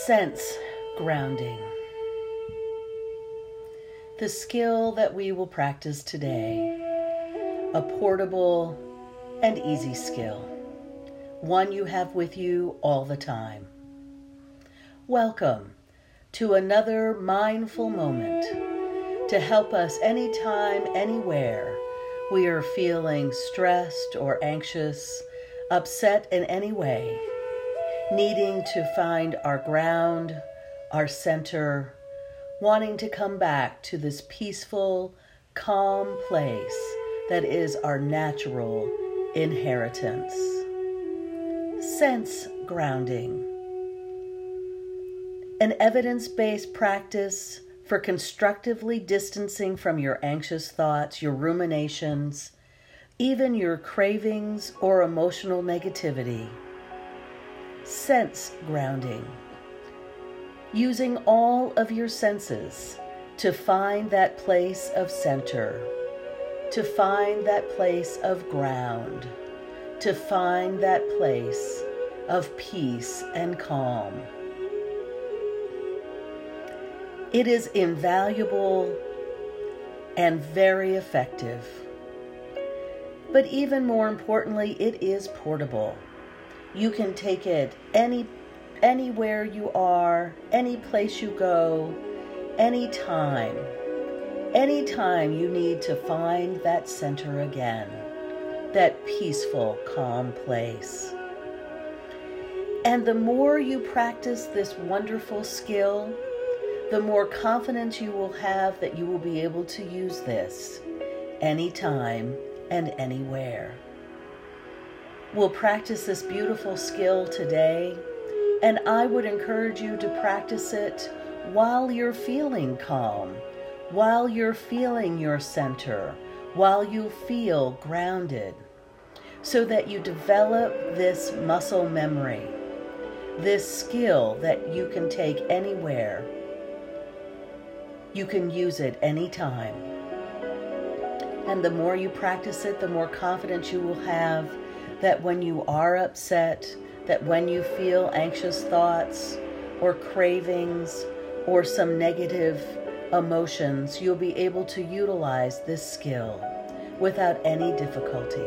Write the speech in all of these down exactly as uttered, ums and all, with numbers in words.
Sense grounding. The skill that we will practice today, a portable and easy skill, one you have with you all the time. Welcome to another mindful moment to help us anytime, anywhere we are feeling stressed or anxious, upset in any way, needing to find our ground, our center, wanting to come back to this peaceful, calm place that is our natural inheritance. Sense grounding. An evidence-based practice for constructively distancing from your anxious thoughts, your ruminations, even your cravings or emotional negativity. Sense grounding. Using all of your senses to find that place of center, to find that place of ground, to find that place of peace and calm. It is invaluable and very effective. But even more importantly, it is portable. You can take it any, anywhere you are, any place you go, anytime. Anytime you need to find that center again, that peaceful, calm place. And the more you practice this wonderful skill, the more confidence you will have that you will be able to use this anytime and anywhere. We'll practice this beautiful skill today, and I would encourage you to practice it while you're feeling calm, while you're feeling your center, while you feel grounded, so that you develop this muscle memory, this skill that you can take anywhere. You can use it anytime. And the more you practice it, the more confidence you will have that when you are upset, that when you feel anxious thoughts or cravings or some negative emotions, you'll be able to utilize this skill without any difficulty.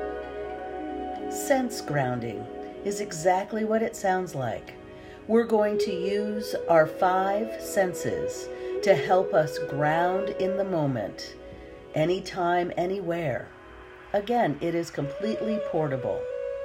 Sense grounding is exactly what it sounds like. We're going to use our five senses to help us ground in the moment, anytime, anywhere. Again, it is completely portable.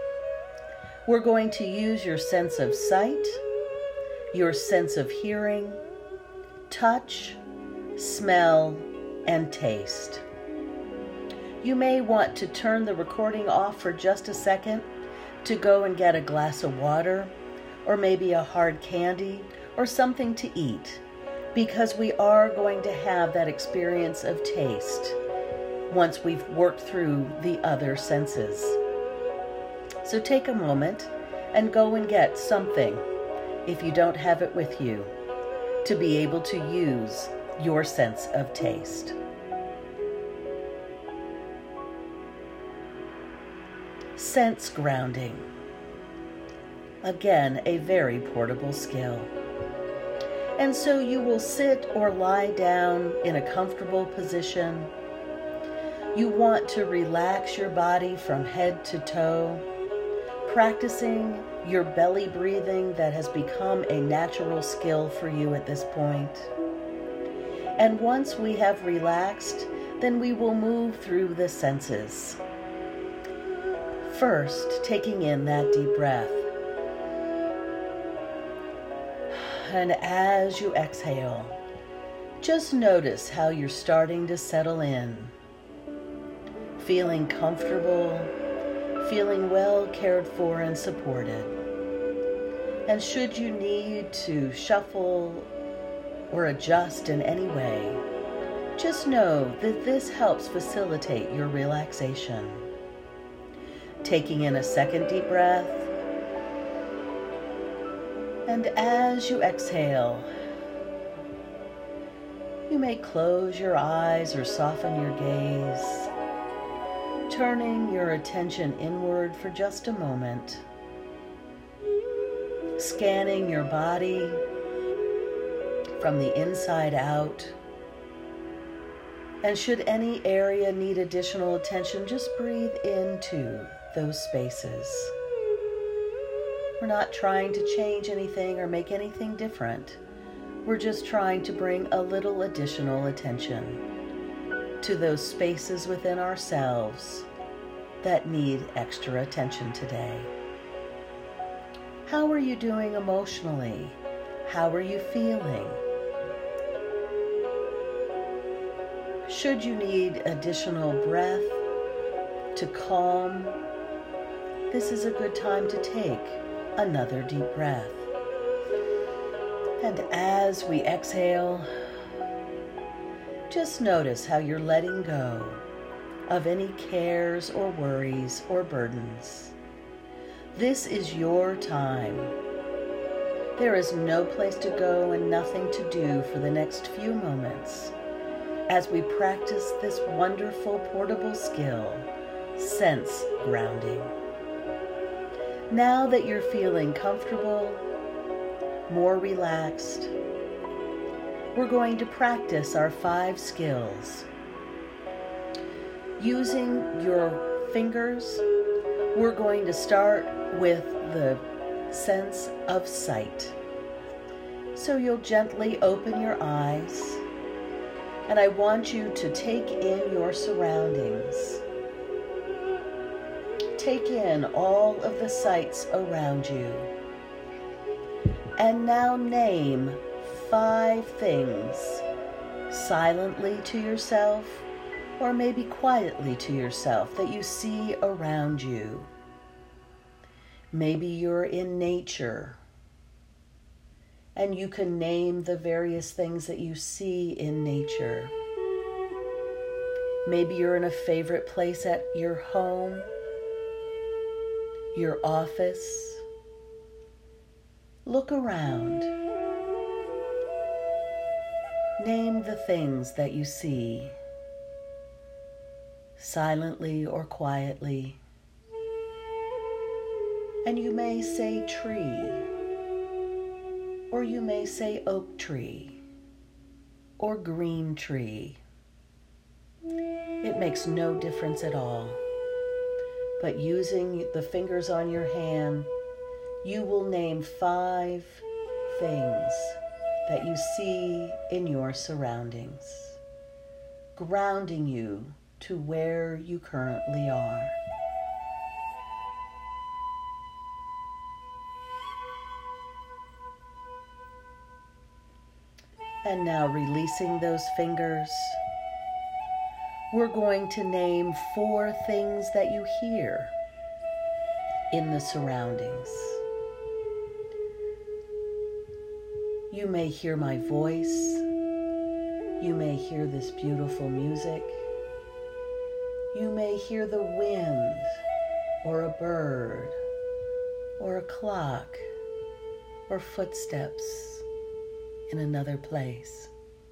We're going to use your sense of sight, your sense of hearing, touch, smell, and taste. You may want to turn the recording off for just a second to go and get a glass of water, or maybe a hard candy, or something to eat, because we are going to have that experience of taste once we've worked through the other senses. So take a moment and go and get something, if you don't have it with you, to be able to use your sense of taste. Sense grounding. Again, a very portable skill. And so you will sit or lie down in a comfortable position. You want to relax your body from head to toe, practicing your belly breathing that has become a natural skill for you at this point. And once we have relaxed, then we will move through the senses. First, taking in that deep breath. And as you exhale, just notice how you're starting to settle in. Feeling comfortable, feeling well cared for and supported. And should you need to shuffle or adjust in any way, just know that this helps facilitate your relaxation. Taking in a second deep breath. And as you exhale, you may close your eyes or soften your gaze, turning your attention inward for just a moment. scanning your body from the inside out. And should any area need additional attention, just breathe into those spaces. We're not trying to change anything or make anything different. We're just trying to bring a little additional attention to those spaces within ourselves that need extra attention today. How are you doing emotionally? How are you feeling? Should you need additional breath to calm, this is a good time to take another deep breath. And as we exhale, just notice how you're letting go of any cares or worries or burdens. This is your time. There is no place to go and nothing to do for the next few moments as we practice this wonderful portable skill, sense grounding. Now that you're feeling comfortable, more relaxed, we're going to practice our five skills. Using your fingers, we're going to start with the sense of sight. So you'll gently open your eyes, and I want you to take in your surroundings. Take in all of the sights around you. And now name five things silently to yourself, or maybe quietly to yourself, that you see around you. Maybe you're in nature, and you can name the various things that you see in nature. Maybe you're in a favorite place at your home, your office. Look around. Name the things that you see, silently or quietly. And you may say tree, or you may say oak tree, or green tree. It makes no difference at all. But using the fingers on your hand, you will name five things that you see in your surroundings, grounding you to where you currently are. And now, releasing those fingers, we're going to name four things that you hear in the surroundings. You may hear my voice. You may hear this beautiful music. You may hear the wind, or a bird, or a clock, or footsteps in another place.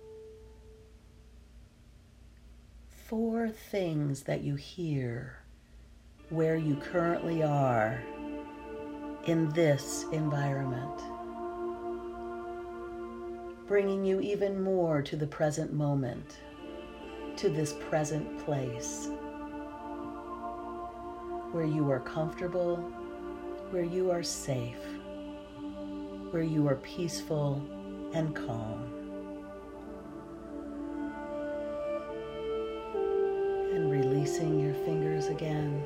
Four things that you hear where you currently are in this environment, bringing you even more to the present moment, to this present place, where you are comfortable, where you are safe, where you are peaceful and calm. And releasing your fingers again.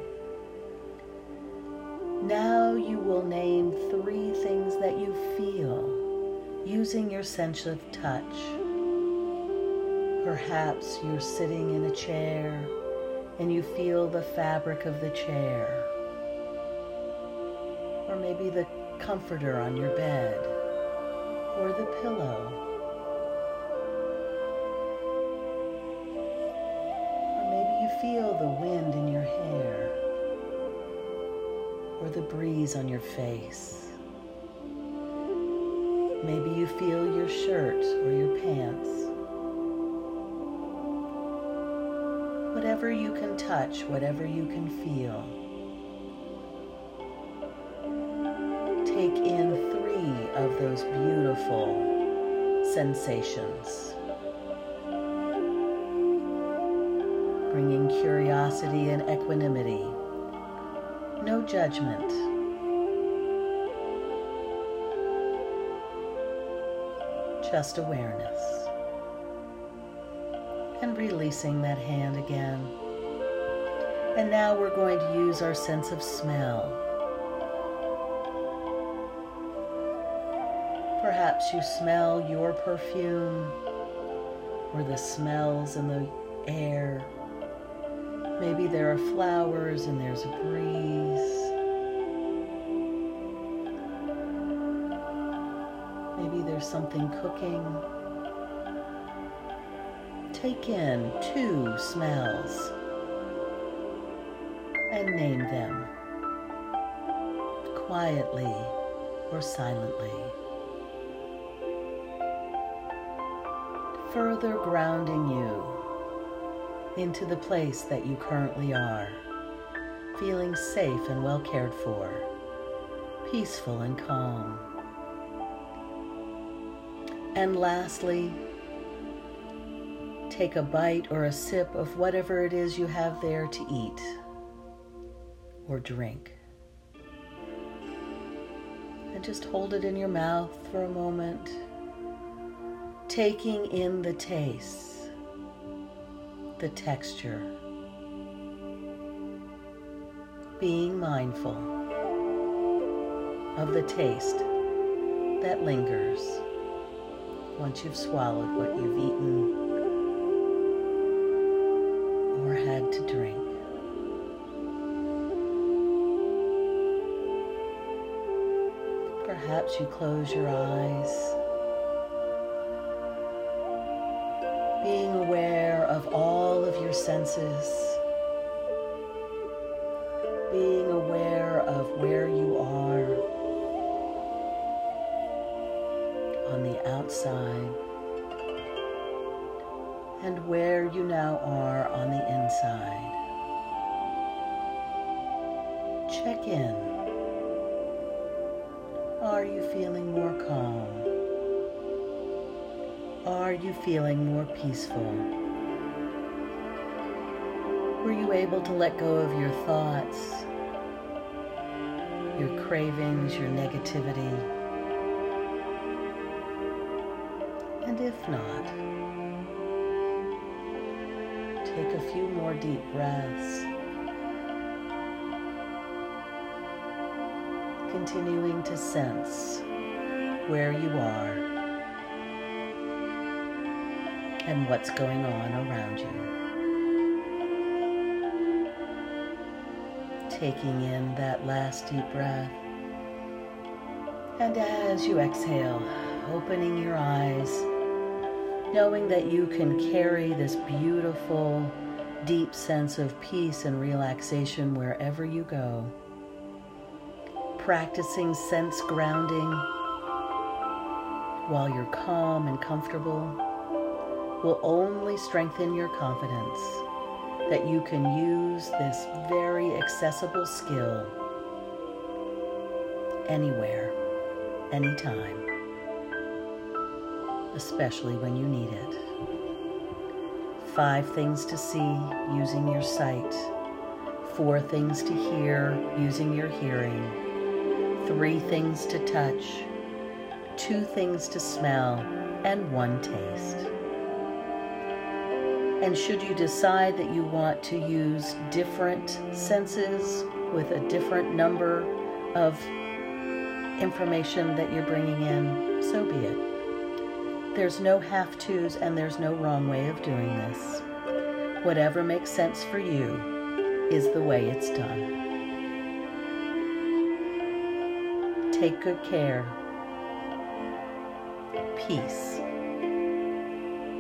Now you will name three things that you feel using your sense of touch. Perhaps you're sitting in a chair and you feel the fabric of the chair, or maybe the comforter on your bed, or the pillow, or maybe you feel the wind in your hair, or the breeze on your face. Maybe you feel your shirt or your pants. Whatever you can touch, whatever you can feel. Take in three those beautiful sensations. Bringing curiosity and equanimity. No judgment. Just awareness. And releasing that hand again. And now we're going to use our sense of smell. Perhaps you smell your perfume or the smells in the air. Maybe there are flowers and there's a breeze. Maybe there's something cooking. Take in two smells and name them quietly or silently. Further grounding you into the place that you currently are, feeling safe and well cared for, peaceful and calm. And lastly, take a bite or a sip of whatever it is you have there to eat or drink. And just hold it in your mouth for a moment, taking in the taste, the texture, being mindful of the taste that lingers once you've swallowed what you've eaten or had to drink. Perhaps you close your eyes, being aware of all of your senses, being aware of where you are on the outside and where you now are on the inside. Check in. Are you feeling more calm? Are you feeling more peaceful? Were you able to let go of your thoughts, your cravings, your negativity? And if not, take a few more deep breaths, continuing to sense where you are and what's going on around you. Taking in that last deep breath. And as you exhale, opening your eyes, knowing that you can carry this beautiful, deep sense of peace and relaxation wherever you go. Practicing sense grounding while you're calm and comfortable will only strengthen your confidence that you can use this very accessible skill anywhere, anytime, especially when you need it. Five things to see using your sight, four things to hear using your hearing, three things to touch, two things to smell, and one taste. And should you decide that you want to use different senses with a different number of information that you're bringing in, so be it. There's no have-tos and there's no wrong way of doing this. Whatever makes sense for you is the way it's done. Take good care. Peace.